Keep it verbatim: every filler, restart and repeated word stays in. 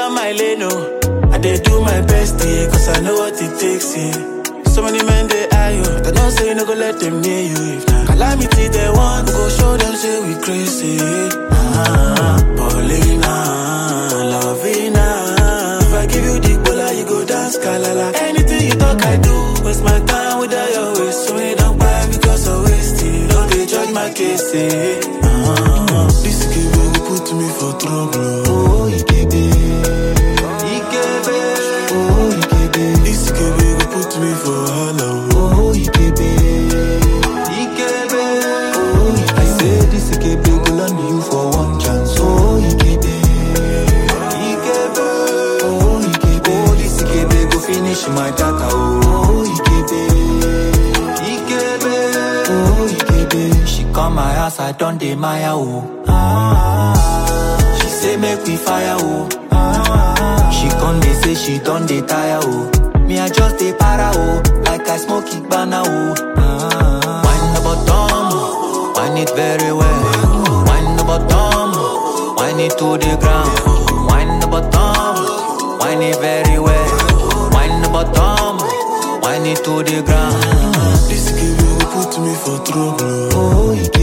on my lane, oh. I dey do my best, yeah, cause I know what it takes, yeah. So many men they eye you, they don't say no go let them near you. If na calamity they want, we go show them say we crazy. Ah, Paulina, Lovina. If I give you the bola, you go dance kalala. Anything you talk, I do. Waste my time without your waste. So many don't buy because of wasting. Don't they judge my case, eh? Ah, this game will put me for trouble. Oh, you get it. This Ikebe go put me for hala. Oh, Ikebe, Ikebe. Oh, I say this Ikebe go land you for one chance. Oh, Ikebe, Ikebe. Oh, Ikebe. Oh, this Ikebe go finish my data. Oh, Ikebe, Ikebe. Oh, Ikebe. She come my house, I done dey Maya. Oh, ah. She say make we fire. Oh, ah. She come dey say she done dey tire. Oh. Me, I just a para, oh, like I smoke Igbana, oh. Ah. Wine the bottom, wine it very well. Wine the bottom, wine it to the ground. Wine the bottom, wine it very well. Wine the bottom, wine it to the ground. This game will put me for trouble. Oh,